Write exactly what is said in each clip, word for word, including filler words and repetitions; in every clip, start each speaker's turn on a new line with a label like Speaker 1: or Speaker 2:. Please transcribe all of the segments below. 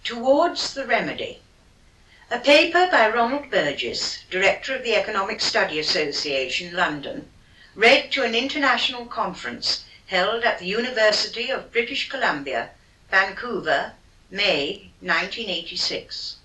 Speaker 1: Towards the Remedy. A paper by Ronald Burgess, Director of the Economic Study Association, London, read to an international conference held at the University of British Columbia, Vancouver, May nineteen eighty-six.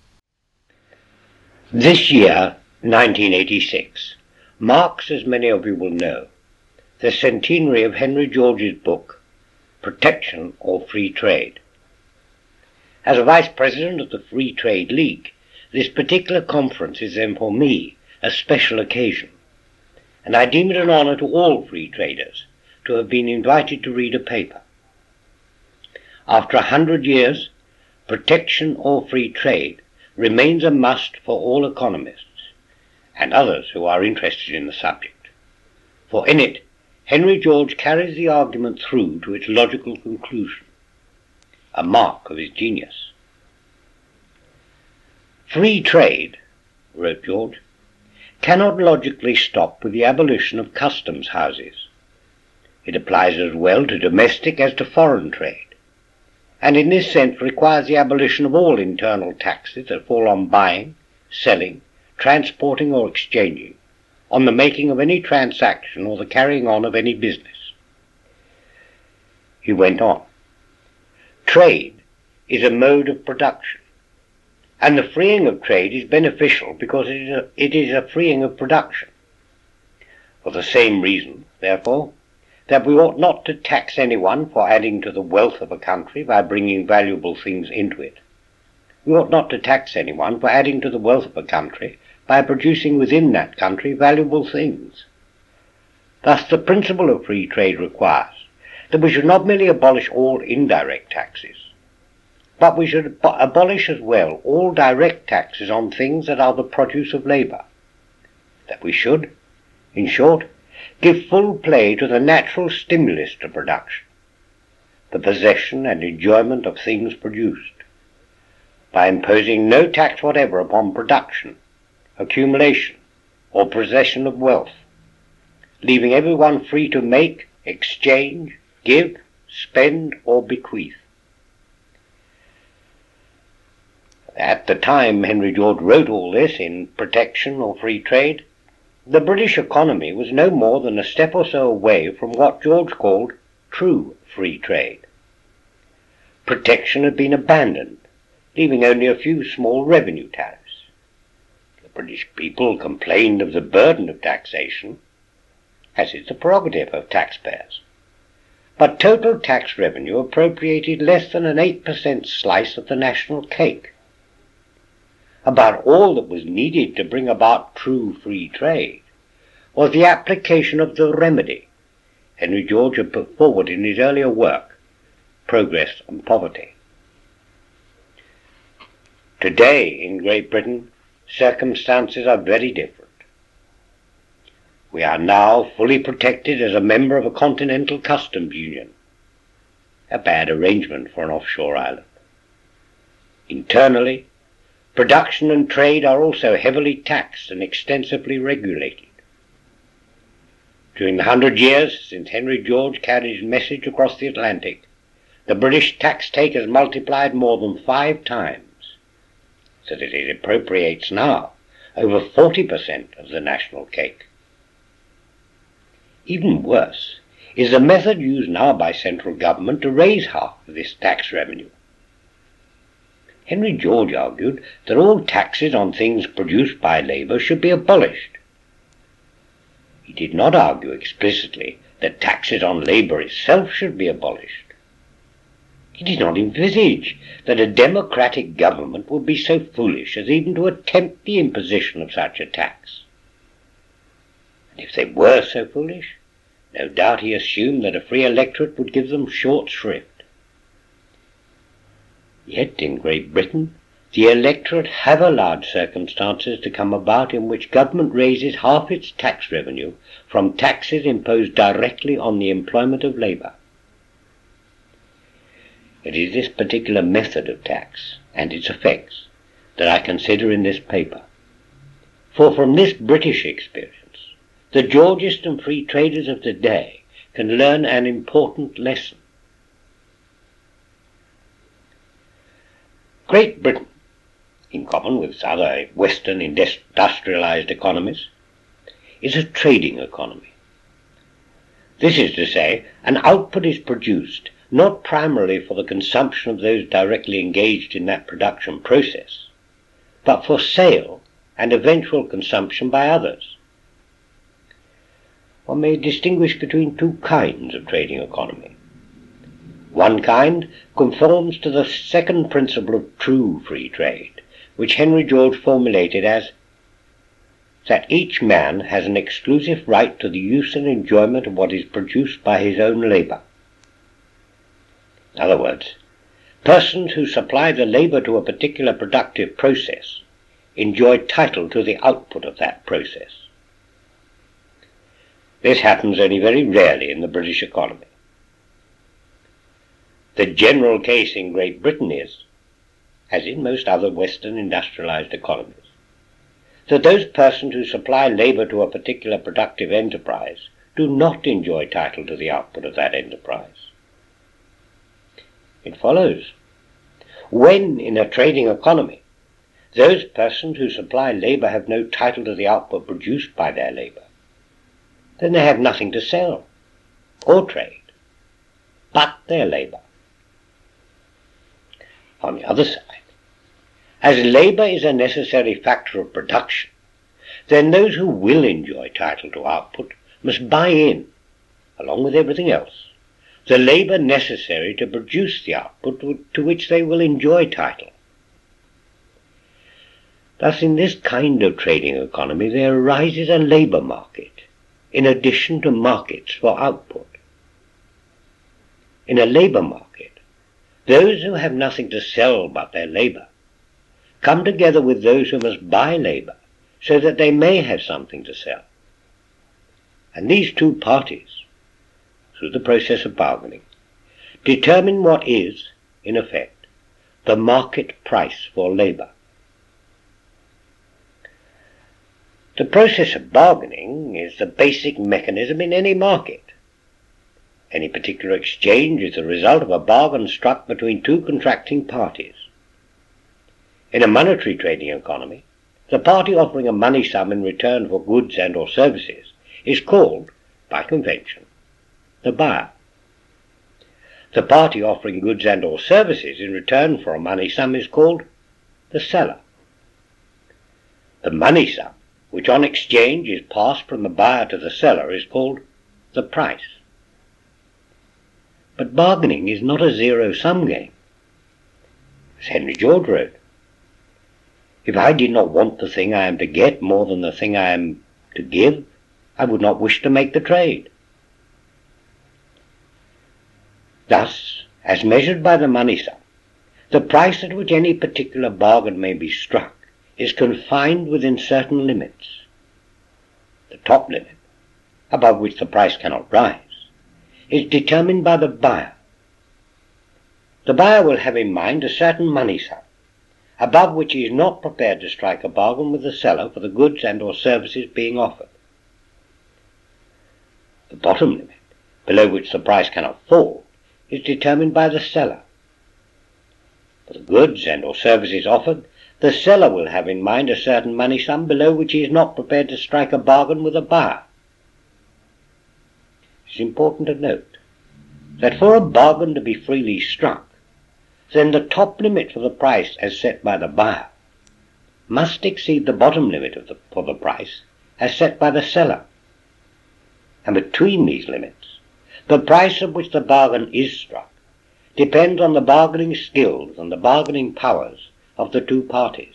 Speaker 2: This year, nineteen eighty-six, marks, as many of you will know, the centenary of Henry George's book, Protection or Free Trade. As a Vice President of the Free Trade League, this particular conference is then for me a special occasion, and I deem it an honor to all free traders to have been invited to read a paper. After a hundred years, protection or free trade remains a must for all economists and others who are interested in the subject, for in it Henry George carries the argument through to its logical conclusion, a mark of his genius. Free trade, wrote George, cannot logically stop with the abolition of customs houses. It applies as well to domestic as to foreign trade, and in this sense requires the abolition of all internal taxes that fall on buying, selling, transporting or exchanging, on the making of any transaction or the carrying on of any business. He went on. Trade is a mode of production, and the freeing of trade is beneficial because it is a, it is a freeing of production. For the same reason, therefore, that we ought not to tax anyone for adding to the wealth of a country by bringing valuable things into it, we ought not to tax anyone for adding to the wealth of a country by producing within that country valuable things. Thus the principle of free trade requires that we should not merely abolish all indirect taxes, but we should ab- abolish as well all direct taxes on things that are the produce of labour, that we should, in short, give full play to the natural stimulus to production, the possession and enjoyment of things produced, by imposing no tax whatever upon production, accumulation, or possession of wealth, leaving everyone free to make, exchange, give, spend, or bequeath. At the time Henry George wrote all this in Protection or Free Trade, the British economy was no more than a step or so away from what George called true free trade. Protection had been abandoned, leaving only a few small revenue tariffs. The British people complained of the burden of taxation, as is the prerogative of taxpayers, but total tax revenue appropriated less than an eight percent slice of the national cake. About all that was needed to bring about true free trade was the application of the remedy Henry George had put forward in his earlier work, Progress and Poverty. Today in Great Britain, circumstances are very different. We are now fully protected as a member of a continental customs union, a bad arrangement for an offshore island. Internally, production and trade are also heavily taxed and extensively regulated. During the hundred years since Henry George carried his message across the Atlantic, the British tax take has multiplied more than five times, so that it appropriates now over forty percent of the national cake. Even worse is the method used now by central government to raise half of this tax revenue. Henry George argued that all taxes on things produced by labour should be abolished. He did not argue explicitly that taxes on labour itself should be abolished. He did not envisage that a democratic government would be so foolish as even to attempt the imposition of such a tax. And if they were so foolish, no doubt he assumed that a free electorate would give them short shrift. Yet in Great Britain, the electorate have allowed circumstances to come about in which government raises half its tax revenue from taxes imposed directly on the employment of labour. It is this particular method of tax and its effects that I consider in this paper. For from this British experience, the Georgist and free traders of today can learn an important lesson. Great Britain, in common with other Western industrialized economies, is a trading economy. This is to say, an output is produced not primarily for the consumption of those directly engaged in that production process, but for sale and eventual consumption by others. One may distinguish between two kinds of trading economy. One kind conforms to the second principle of true free trade, which Henry George formulated as that each man has an exclusive right to the use and enjoyment of what is produced by his own labor. In other words, persons who supply the labor to a particular productive process enjoy title to the output of that process. This happens only very rarely in the British economy. The general case in Great Britain is, as in most other Western industrialized economies, that those persons who supply labor to a particular productive enterprise do not enjoy title to the output of that enterprise. It follows, when in a trading economy, those persons who supply labor have no title to the output produced by their labor, then they have nothing to sell or trade but their labor. On the other side, as labor is a necessary factor of production, then those who will enjoy title to output must buy in, along with everything else, the labor necessary to produce the output to which they will enjoy title. Thus, in this kind of trading economy, there arises a labor market, in addition to markets for output. In a labor market, those who have nothing to sell but their labor come together with those who must buy labor so that they may have something to sell. And these two parties, through the process of bargaining, determine what is, in effect, the market price for labor. The process of bargaining is the basic mechanism in any market. Any particular exchange is the result of a bargain struck between two contracting parties. In a monetary trading economy, the party offering a money sum in return for goods and or services is called, by convention, the buyer. The party offering goods and or services in return for a money sum is called the seller. The money sum, which on exchange is passed from the buyer to the seller, is called the price. But bargaining is not a zero-sum game. As Henry George wrote, if I did not want the thing I am to get more than the thing I am to give, I would not wish to make the trade. Thus, as measured by the money sum, the price at which any particular bargain may be struck is confined within certain limits. The top limit, above which the price cannot rise, is determined by the buyer. The buyer will have in mind a certain money sum, above which he is not prepared to strike a bargain with the seller for the goods and or services being offered. The bottom limit, below which the price cannot fall, is determined by the seller. For the goods and or services offered, the seller will have in mind a certain money sum below which he is not prepared to strike a bargain with the buyer. It is important to note that for a bargain to be freely struck, then the top limit for the price as set by the buyer must exceed the bottom limit of the, for the price as set by the seller. And between these limits, the price at which the bargain is struck depends on the bargaining skills and the bargaining powers of the two parties.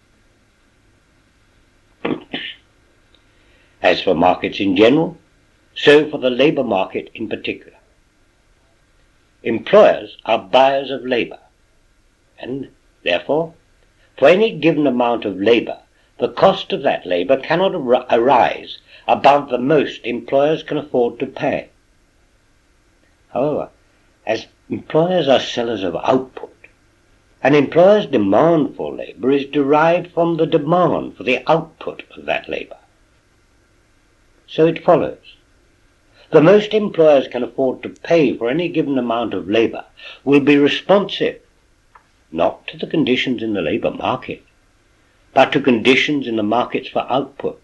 Speaker 2: As for markets in general, so for the labor market in particular. Employers are buyers of labor, and therefore, for any given amount of labor, the cost of that labor cannot ar- arise above the most employers can afford to pay. However, as employers are sellers of output, an employer's demand for labor is derived from the demand for the output of that labor. So it follows, the most employers can afford to pay for any given amount of labor will be responsive not to the conditions in the labour market, but to conditions in the markets for output.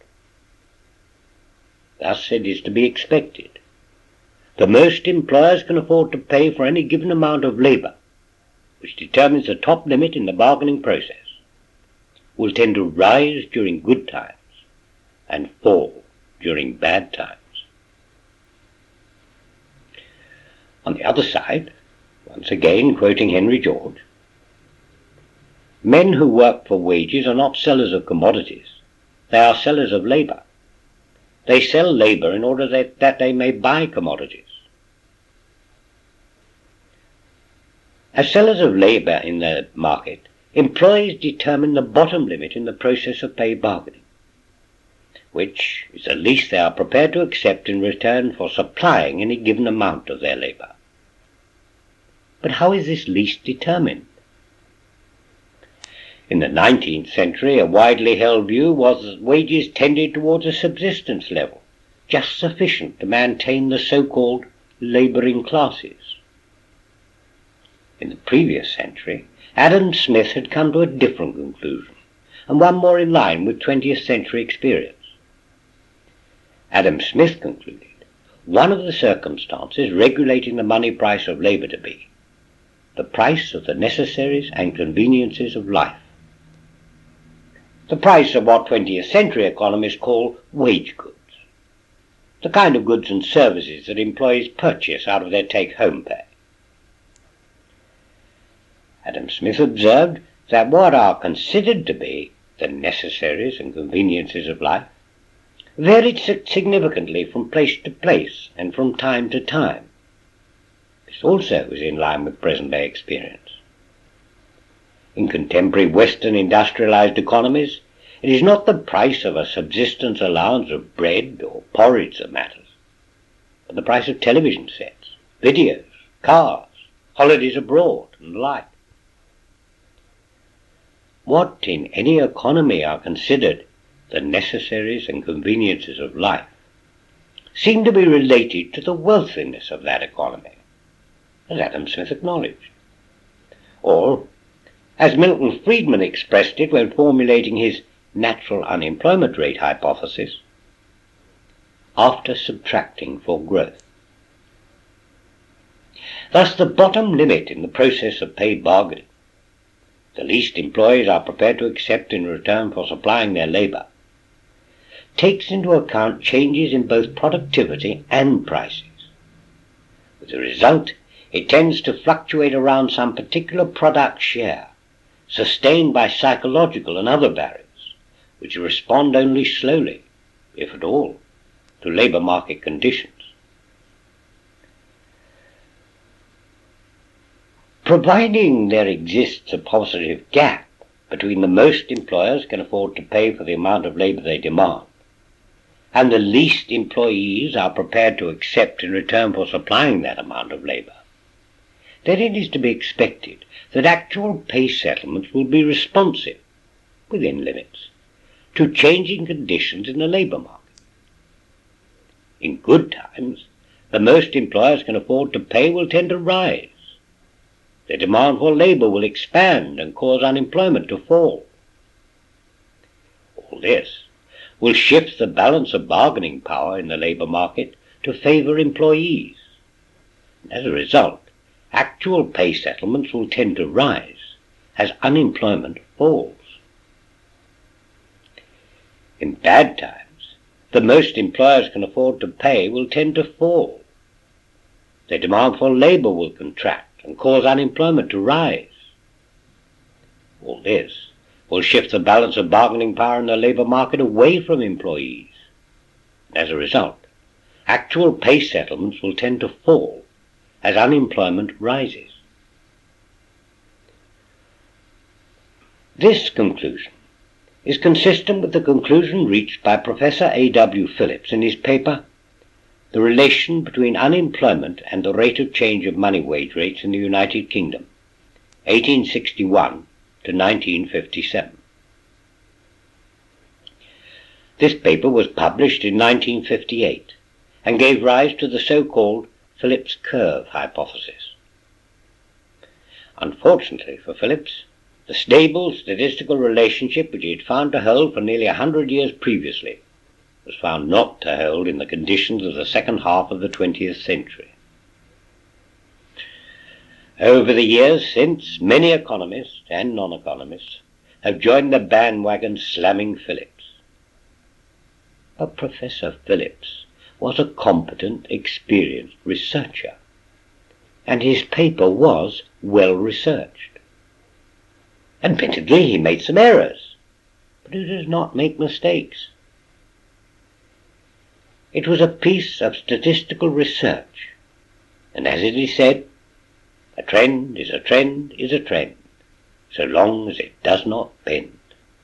Speaker 2: Thus it is to be expected the most employers can afford to pay for any given amount of labour, which determines the top limit in the bargaining process, will tend to rise during good times and fall during bad times. On the other side, once again quoting Henry George, men who work for wages are not sellers of commodities, they are sellers of labour. They sell labour in order that, that they may buy commodities. As sellers of labour in the market, employees determine the bottom limit in the process of pay bargaining, which is the least they are prepared to accept in return for supplying any given amount of their labour. But how is this least determined? In the nineteenth century, a widely held view was that wages tended towards a subsistence level, just sufficient to maintain the so-called labouring classes. In the previous century, Adam Smith had come to a different conclusion, and one more in line with twentieth century experience. Adam Smith concluded one of the circumstances regulating the money price of labour to be the price of the necessaries and conveniences of life. The price of what twentieth century economists call wage goods, the kind of goods and services that employees purchase out of their take-home pay. Adam Smith observed that what are considered to be the necessaries and conveniences of life varied significantly from place to place and from time to time. This also is in line with present-day experience. In contemporary Western industrialized economies, it is not the price of a subsistence allowance of bread or porridge that matters, but the price of television sets, videos, cars, holidays abroad, and the like. What in any economy are considered the necessaries and conveniences of life seem to be related to the wealthiness of that economy, as Adam Smith acknowledged. Or, as Milton Friedman expressed it when formulating his natural unemployment rate hypothesis, after subtracting for growth. Thus the bottom limit in the process of pay bargaining, the least employees are prepared to accept in return for supplying their labour, takes into account changes in both productivity and prices. With the result, it tends to fluctuate around some particular product share, sustained by psychological and other barriers, which respond only slowly, if at all, to labour market conditions. Providing there exists a positive gap between the most employers can afford to pay for the amount of labour they demand, and the least employees are prepared to accept in return for supplying that amount of labour, then it is to be expected that actual pay settlements will be responsive, within limits, to changing conditions in the labour market. In good times, the most employers can afford to pay will tend to rise. The demand for labour will expand and cause unemployment to fall. All this will shift the balance of bargaining power in the labour market to favour employees. And as a result, actual pay settlements will tend to rise as unemployment falls. In bad times, the most employers can afford to pay will tend to fall. The demand for labour will contract and cause unemployment to rise. All this will shift the balance of bargaining power in the labour market away from employees. And as a result, actual pay settlements will tend to fall as unemployment rises. This conclusion is consistent with the conclusion reached by Professor A W Phillips in his paper, The Relation Between Unemployment and the Rate of Change of Money Wage Rates in the United Kingdom, eighteen sixty-one to nineteen fifty-seven. This paper was published in nineteen fifty-eight and gave rise to the so-called Phillips curve hypothesis. Unfortunately for Phillips, the stable statistical relationship which he had found to hold for nearly a hundred years previously was found not to hold in the conditions of the second half of the twentieth century. Over the years since, many economists and non-economists have joined the bandwagon slamming Phillips. But Professor Phillips was a competent, experienced researcher, and his paper was well researched. Admittedly, he made some errors, but he does not make mistakes. It was a piece of statistical research, and as it is said, a trend is a trend is a trend, so long as it does not bend.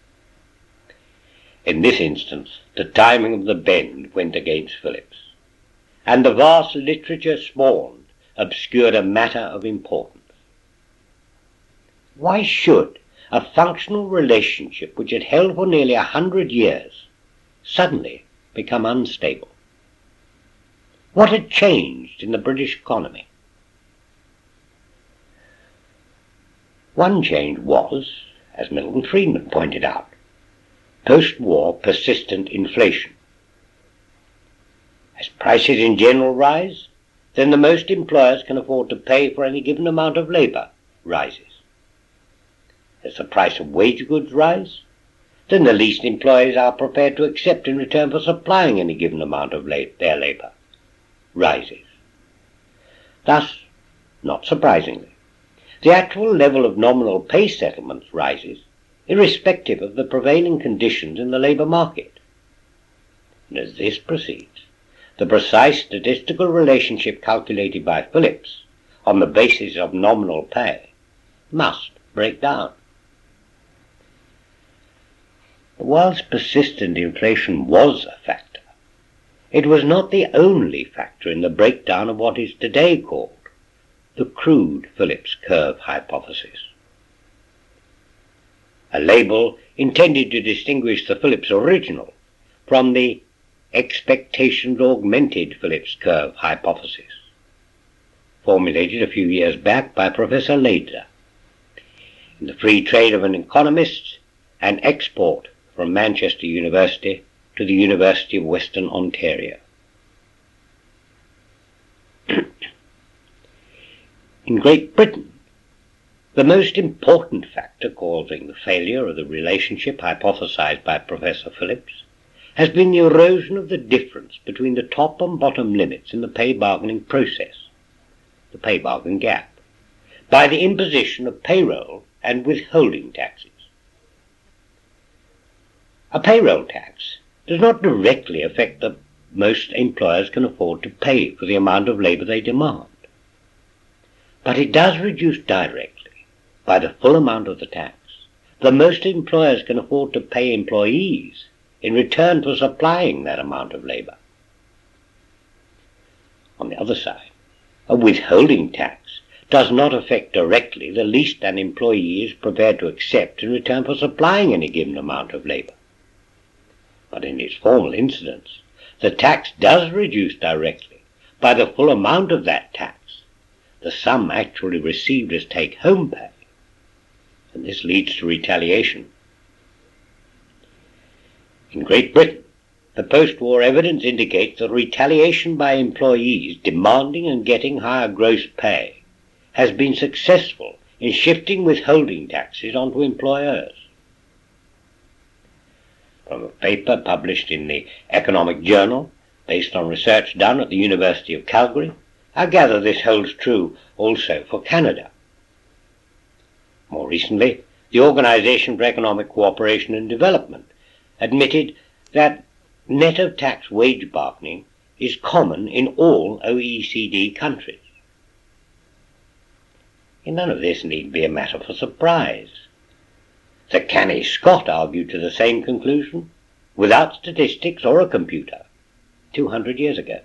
Speaker 2: In this instance, the timing of the bend went against Phillips, and the vast literature spawned obscured a matter of importance. Why should a functional relationship which had held for nearly a hundred years suddenly become unstable? What had changed in the British economy? One change was, as Milton Friedman pointed out, post-war persistent inflation. As prices in general rise, then the most employers can afford to pay for any given amount of labour rises. As the price of wage goods rise, then the least employers are prepared to accept in return for supplying any given amount of la- their labour rises. Thus, not surprisingly, the actual level of nominal pay settlements rises irrespective of the prevailing conditions in the labour market. And as this proceeds, the precise statistical relationship calculated by Phillips on the basis of nominal pay must break down. Whilst persistent inflation was a factor, it was not the only factor in the breakdown of what is today called the crude Phillips curve hypothesis, a label intended to distinguish the Phillips original from the expectations augmented Phillips curve hypothesis, formulated a few years back by Professor Laidler in The Free Trade of an Economist and Export from Manchester University to the University of Western Ontario. In Great Britain, the most important factor causing the failure of the relationship hypothesized by Professor Phillips has been the erosion of the difference between the top and bottom limits in the pay bargaining process, the pay bargain gap, by the imposition of payroll and withholding taxes. A payroll tax does not directly affect the most employers can afford to pay for the amount of labour they demand, but it does reduce directly, by the full amount of the tax, the most employers can afford to pay employees in return for supplying that amount of labour. On the other side, a withholding tax does not affect directly the least an employee is prepared to accept in return for supplying any given amount of labour. But in its formal incidence, the tax does reduce directly, by the full amount of that tax, the sum actually received as take-home pay, and this leads to retaliation. In Great Britain, the post-war evidence indicates that retaliation by employees demanding and getting higher gross pay has been successful in shifting withholding taxes onto employers. From a paper published in the Economic Journal, based on research done at the University of Calgary, I gather this holds true also for Canada. More recently, the Organization for Economic Cooperation and Development admitted that net of tax wage bargaining is common in all O E C D countries. And none of this need be a matter for surprise. Sir Canning Scott argued to the same conclusion, without statistics or a computer, two hundred years ago.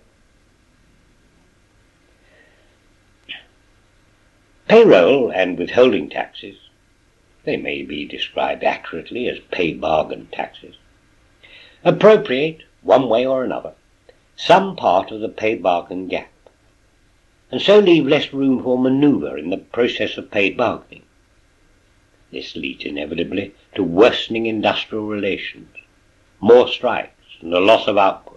Speaker 2: Payroll and withholding taxes, they may be described accurately as pay bargain taxes, appropriate, one way or another, some part of the pay bargain gap, and so leave less room for manoeuvre in the process of paid bargaining. This leads inevitably to worsening industrial relations, more strikes, and a loss of output.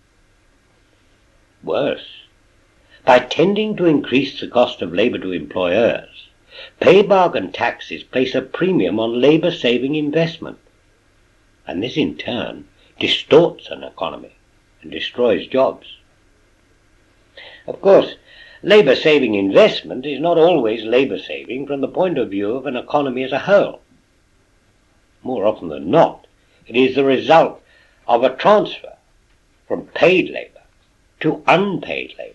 Speaker 2: Worse, by tending to increase the cost of labour to employers, pay bargain taxes place a premium on labour-saving investment, and this in turn distorts an economy and destroys jobs. Of course, labour-saving investment is not always labour-saving from the point of view of an economy as a whole. More often than not, it is the result of a transfer from paid labour to unpaid labour.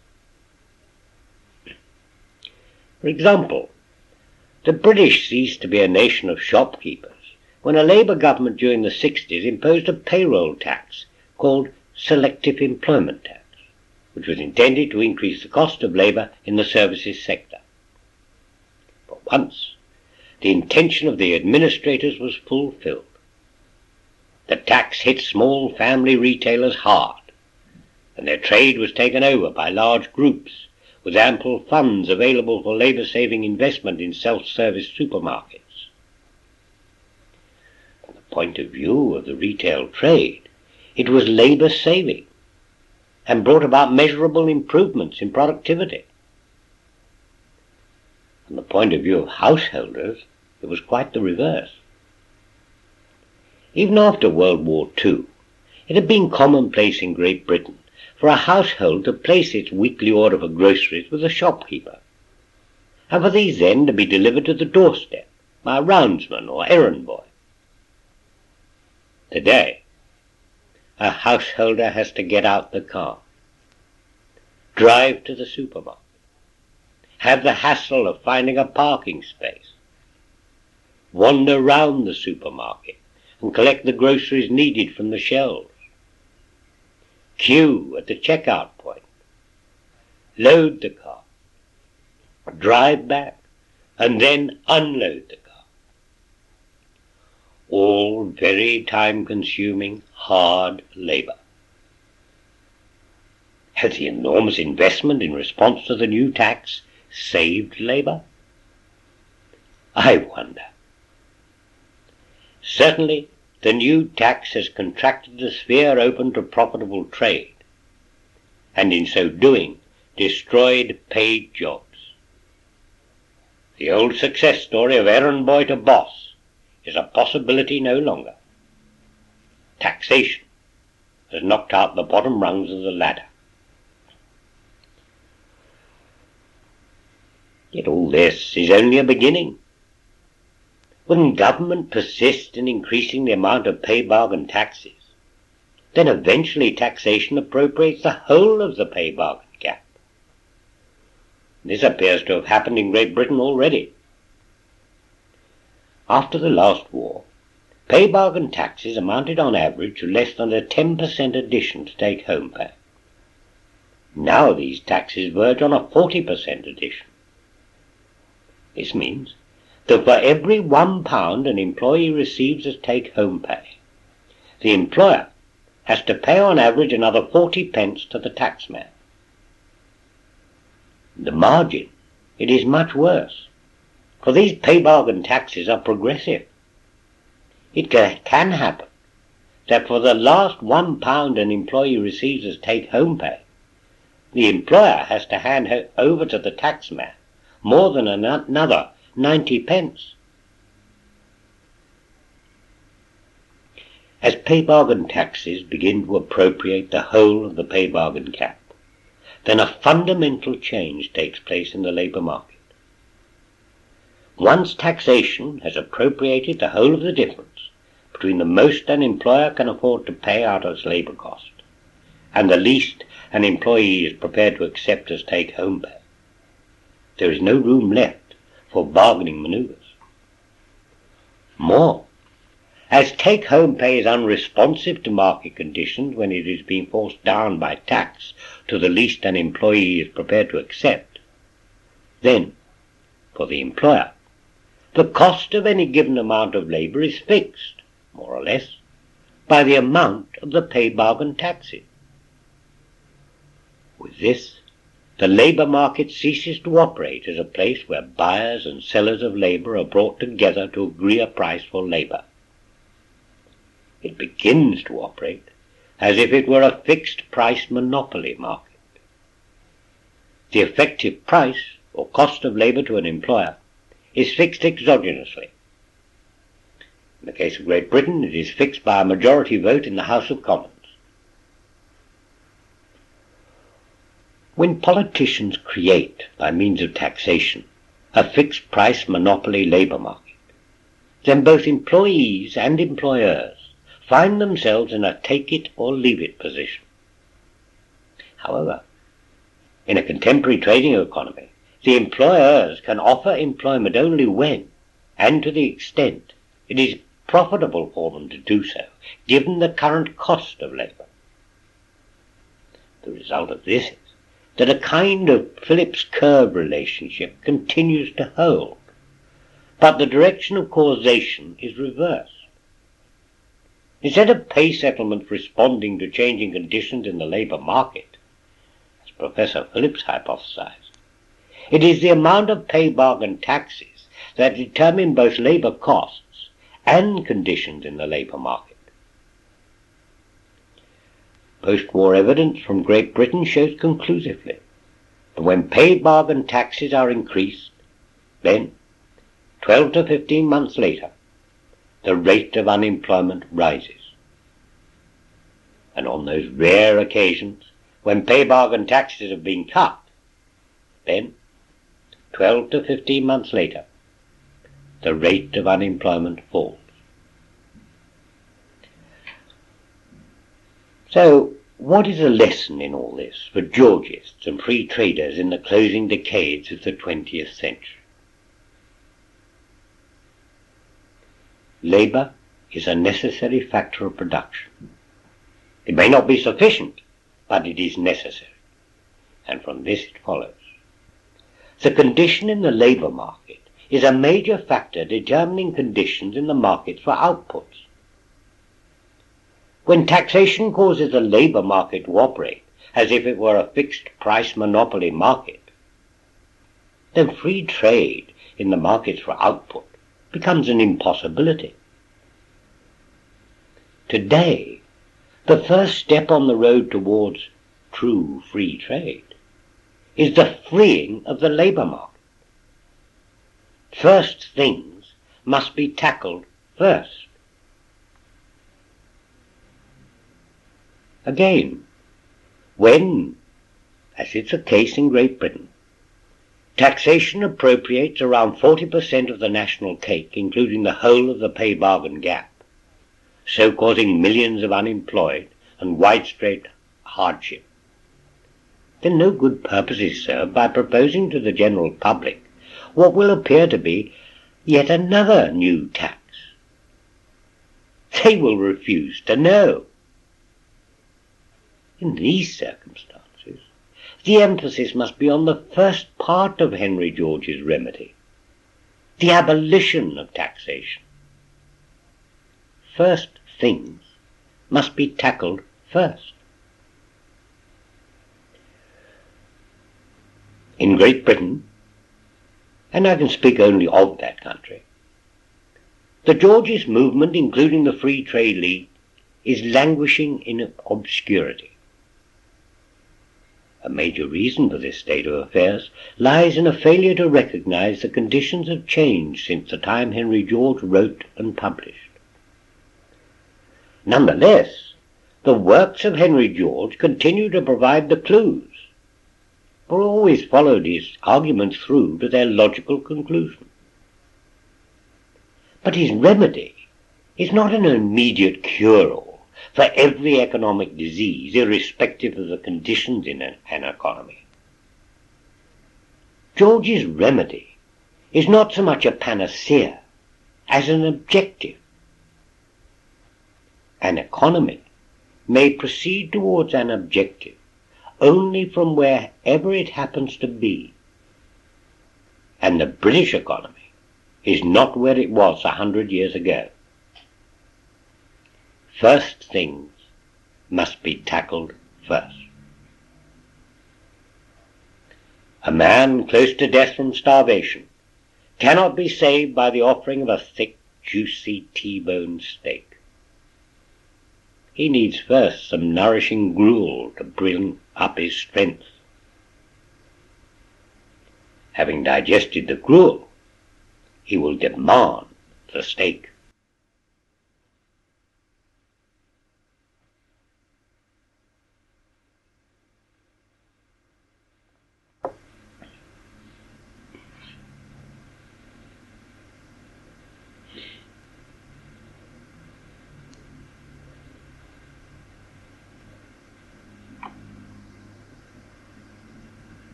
Speaker 2: For example, the British ceased to be a nation of shopkeepers when a Labour government during the sixties imposed a payroll tax called Selective Employment Tax, which was intended to increase the cost of labour in the services sector. For once, the intention of the administrators was fulfilled. The tax hit small family retailers hard, and their trade was taken over by large groups with ample funds available for labour-saving investment in self-service supermarkets. From the point of view of the retail trade, it was labour-saving and brought about measurable improvements in productivity. From the point of view of householders, it was quite the reverse. Even after World War Two, it had been commonplace in Great Britain for a household to place its weekly order for groceries with a shopkeeper, and for these then to be delivered to the doorstep by a roundsman or errand boy. Today, a householder has to get out the car, drive to the supermarket, have the hassle of finding a parking space, wander round the supermarket and collect the groceries needed from the shelves, queue at the checkout point, load the car, drive back, and then unload the car. All very time-consuming, hard labour. Has the enormous investment in response to the new tax saved labour? I wonder. Certainly, the new tax has contracted the sphere open to profitable trade, and in so doing destroyed paid jobs. The old success story of errand boy to boss is a possibility no longer. Taxation has knocked out the bottom rungs of the ladder. Yet all this is only a beginning. When government persists in increasing the amount of pay bargain taxes, then eventually taxation appropriates the whole of the pay bargain gap. This appears to have happened in Great Britain already. After the last war, pay bargain taxes amounted on average to less than a ten percent addition to take-home pay. Now these taxes verge on a forty percent addition. This means that for every one pound an employee receives as take-home pay, the employer has to pay on average another forty pence to the taxman. The margin, it is much worse, for these pay bargain taxes are progressive. It can happen that for the last one pound an employee receives as take-home pay, the employer has to hand over to the taxman more than another ninety pence. As pay bargain taxes begin to appropriate the whole of the pay bargain cap, then a fundamental change takes place in the labour market. Once taxation has appropriated the whole of the difference between the most an employer can afford to pay out as labour cost and the least an employee is prepared to accept as take-home pay, there is no room left for bargaining manoeuvres. More, as take-home pay is unresponsive to market conditions when it is being forced down by tax to the least an employee is prepared to accept, then, for the employer, the cost of any given amount of labour is fixed, more or less, by the amount of the pay bargain taxes. With this, the labour market ceases to operate as a place where buyers and sellers of labour are brought together to agree a price for labour. It begins to operate as if it were a fixed price monopoly market. The effective price or cost of labour to an employer is fixed exogenously. In the case of Great Britain, it is fixed by a majority vote in the House of Commons. When politicians create, by means of taxation, a fixed price monopoly labour market, then both employees and employers find themselves in a take-it-or-leave-it position. However, in a contemporary trading economy, the employers can offer employment only when, and to the extent, it is profitable for them to do so, given the current cost of labour. The result of this is that a kind of Phillips curve relationship continues to hold, but the direction of causation is reversed. Instead of pay settlements responding to changing conditions in the labour market, as Professor Phillips hypothesized, it is the amount of pay bargain taxes that determine both labour costs and conditions in the labour market. Post-war evidence from Great Britain shows conclusively that when pay bargain taxes are increased, then, twelve to fifteen months later, the rate of unemployment rises. And on those rare occasions when pay bargain taxes have been cut, then, twelve to fifteen months later, the rate of unemployment falls. So, what is the lesson in all this for Georgists and free traders in the closing decades of the twentieth century? Labour is a necessary factor of production. It may not be sufficient, but it is necessary. And from this it follows. The condition in the labour market is a major factor determining conditions in the markets for outputs. When taxation causes the labour market to operate as if it were a fixed price monopoly market, then free trade in the markets for output becomes an impossibility. Today, the first step on the road towards true free trade is the freeing of the labour market. First things must be tackled first. Again, when, as is the case in Great Britain, taxation appropriates around forty percent of the national cake, including the whole of the pay bargain gap, so causing millions of unemployed and widespread hardship, then no good purpose is served by proposing to the general public what will appear to be yet another new tax. They will refuse to know. In these circumstances, the emphasis must be on the first part of Henry George's remedy, the abolition of taxation. First things must be tackled first. In Great Britain, and I can speak only of that country, the Georgist movement, including the Free Trade League, is languishing in obscurity. A major reason for this state of affairs lies in a failure to recognize the conditions have changed since the time Henry George wrote and published. Nonetheless, the works of Henry George continue to provide the clues, for he always followed his arguments through to their logical conclusion. But his remedy is not an immediate cure-all for every economic disease, irrespective of the conditions in an, an economy. George's remedy is not so much a panacea as an objective. An economy may proceed towards an objective only from wherever it happens to be, and the British economy is not where it was a hundred years ago. First things must be tackled first. A man close to death from starvation cannot be saved by the offering of a thick, juicy T-bone steak. He needs first some nourishing gruel to bring up his strength. Having digested the gruel, he will demand the steak.